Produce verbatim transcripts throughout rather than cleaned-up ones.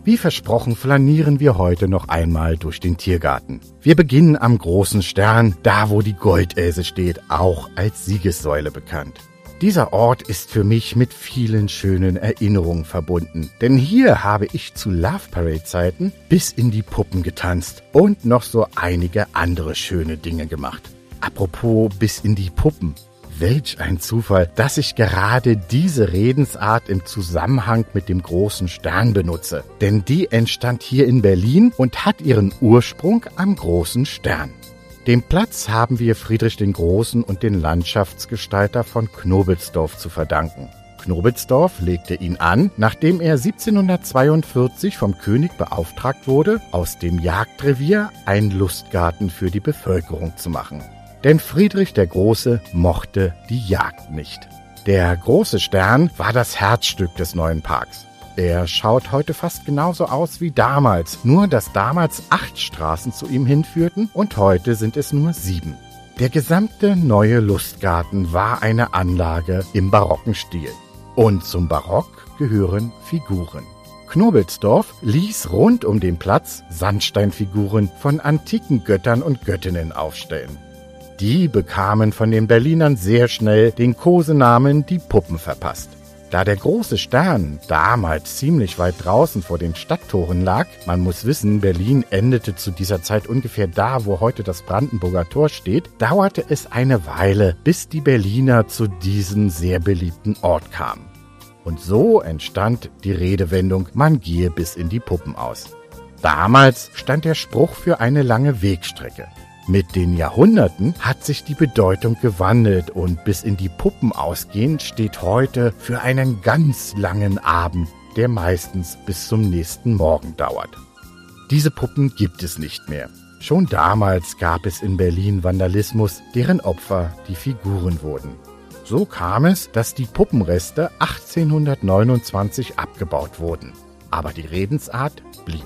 Wie versprochen flanieren wir heute noch einmal durch den Tiergarten. Wir beginnen am großen Stern, da wo die Goldelse steht, auch als Siegessäule bekannt. Dieser Ort ist für mich mit vielen schönen Erinnerungen verbunden, denn hier habe ich zu Love Parade Zeiten bis in die Puppen getanzt und noch so einige andere schöne Dinge gemacht. Apropos bis in die Puppen. Welch ein Zufall, dass ich gerade diese Redensart im Zusammenhang mit dem großen Stern benutze. Denn die entstand hier in Berlin und hat ihren Ursprung am großen Stern. Den Platz haben wir Friedrich den Großen und den Landschaftsgestalter von Knobelsdorf zu verdanken. Knobelsdorf legte ihn an, nachdem er siebzehnhundertzweiundvierzig vom König beauftragt wurde, aus dem Jagdrevier einen Lustgarten für die Bevölkerung zu machen. Denn Friedrich der Große mochte die Jagd nicht. Der große Stern war das Herzstück des neuen Parks. Er schaut heute fast genauso aus wie damals, nur dass damals acht Straßen zu ihm hinführten und heute sind es nur sieben. Der gesamte neue Lustgarten war eine Anlage im barocken Stil. Und zum Barock gehören Figuren. Knobelsdorf ließ rund um den Platz Sandsteinfiguren von antiken Göttern und Göttinnen aufstellen. Die bekamen von den Berlinern sehr schnell den Kosenamen die Puppen verpasst. Da der große Stern damals ziemlich weit draußen vor den Stadttoren lag, man muss wissen, Berlin endete zu dieser Zeit ungefähr da, wo heute das Brandenburger Tor steht, dauerte es eine Weile, bis die Berliner zu diesem sehr beliebten Ort kamen. Und so entstand die Redewendung, man gehe bis in die Puppen aus. Damals stand der Spruch für eine lange Wegstrecke. Mit den Jahrhunderten hat sich die Bedeutung gewandelt und bis in die Puppen ausgehend steht heute für einen ganz langen Abend, der meistens bis zum nächsten Morgen dauert. Diese Puppen gibt es nicht mehr. Schon damals gab es in Berlin Vandalismus, deren Opfer die Figuren wurden. So kam es, dass die Puppenreste achtzehnhundertneunundzwanzig abgebaut wurden. Aber die Redensart blieb.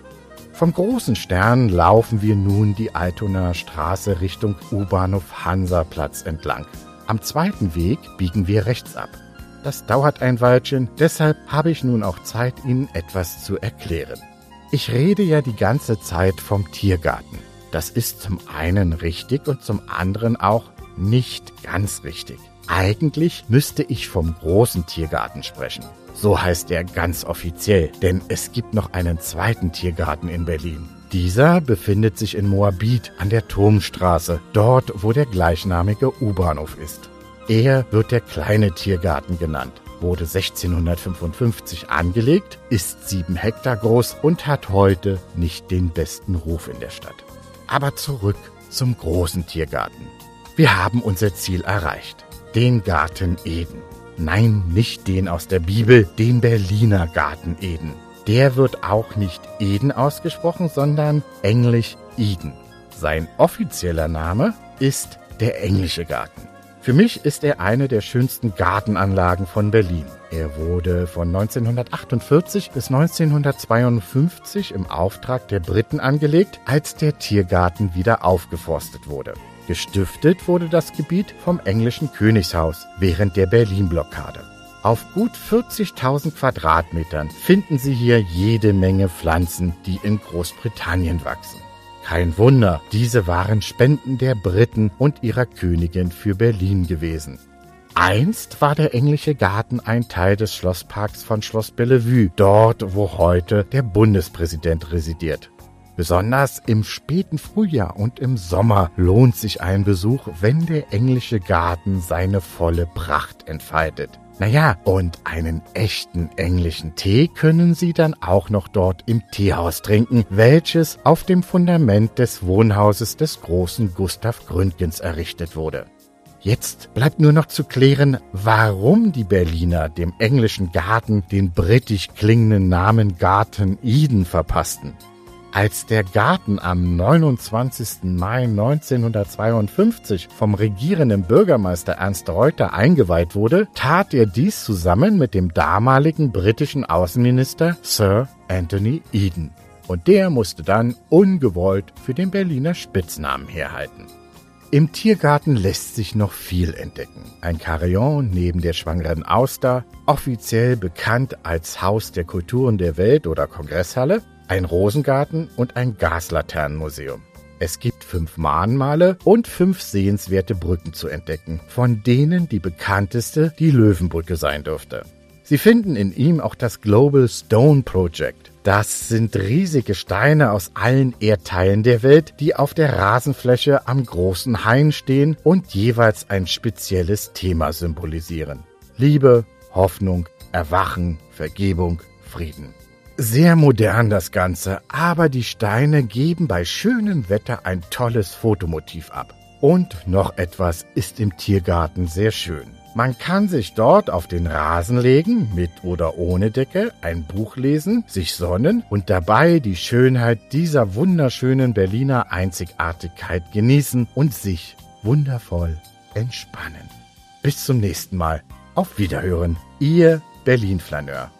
Vom großen Stern laufen wir nun die Altonaer Straße Richtung U-Bahnhof Hansaplatz entlang. Am zweiten Weg biegen wir rechts ab. Das dauert ein Weilchen, deshalb habe ich nun auch Zeit, Ihnen etwas zu erklären. Ich rede ja die ganze Zeit vom Tiergarten. Das ist zum einen richtig und zum anderen auch nicht ganz richtig. Eigentlich müsste ich vom großen Tiergarten sprechen. So heißt er ganz offiziell, denn es gibt noch einen zweiten Tiergarten in Berlin. Dieser befindet sich in Moabit an der Turmstraße, dort wo der gleichnamige U-Bahnhof ist. Er wird der kleine Tiergarten genannt, wurde sechzehnhundertfünfundfünfzig angelegt, ist sieben Hektar groß und hat heute nicht den besten Ruf in der Stadt. Aber zurück zum großen Tiergarten. Wir haben unser Ziel erreicht, den Garten Eden. Nein, nicht den aus der Bibel, den Berliner Garten Eden. Der wird auch nicht Eden ausgesprochen, sondern englisch Eden. Sein offizieller Name ist der Englische Garten. Für mich ist er eine der schönsten Gartenanlagen von Berlin. Er wurde von neunzehnhundertachtundvierzig bis neunzehnhundertzweiundfünfzig im Auftrag der Briten angelegt, als der Tiergarten wieder aufgeforstet wurde. Gestiftet wurde das Gebiet vom englischen Königshaus während der Berlin-Blockade. Auf gut vierzigtausend Quadratmetern finden Sie hier jede Menge Pflanzen, die in Großbritannien wachsen. Kein Wunder, diese waren Spenden der Briten und ihrer Königin für Berlin gewesen. Einst war der englische Garten ein Teil des Schlossparks von Schloss Bellevue, dort wo heute der Bundespräsident residiert. Besonders im späten Frühjahr und im Sommer lohnt sich ein Besuch, wenn der englische Garten seine volle Pracht entfaltet. Naja, und einen echten englischen Tee können Sie dann auch noch dort im Teehaus trinken, welches auf dem Fundament des Wohnhauses des großen Gustav Gründgens errichtet wurde. Jetzt bleibt nur noch zu klären, warum die Berliner dem englischen Garten den britisch klingenden Namen Garten Eden verpassten. Als der Garten am neunundzwanzigsten Mai neunzehnhundertzweiundfünfzig vom regierenden Bürgermeister Ernst Reuter eingeweiht wurde, tat er dies zusammen mit dem damaligen britischen Außenminister Sir Anthony Eden. Und der musste dann ungewollt für den Berliner Spitznamen herhalten. Im Tiergarten lässt sich noch viel entdecken. Ein Carillon neben der schwangeren Auster, offiziell bekannt als Haus der Kulturen der Welt oder Kongresshalle, ein Rosengarten und ein Gaslaternenmuseum. Es gibt fünf Mahnmale und fünf sehenswerte Brücken zu entdecken, von denen die bekannteste die Löwenbrücke sein dürfte. Sie finden in ihm auch das Global Stone Project. Das sind riesige Steine aus allen Erdteilen der Welt, die auf der Rasenfläche am großen Hain stehen und jeweils ein spezielles Thema symbolisieren. Liebe, Hoffnung, Erwachen, Vergebung, Frieden. Sehr modern das Ganze, aber die Steine geben bei schönem Wetter ein tolles Fotomotiv ab. Und noch etwas ist im Tiergarten sehr schön. Man kann sich dort auf den Rasen legen, mit oder ohne Decke, ein Buch lesen, sich sonnen und dabei die Schönheit dieser wunderschönen Berliner Einzigartigkeit genießen und sich wundervoll entspannen. Bis zum nächsten Mal. Auf Wiederhören, Ihr Berlin-Flaneur.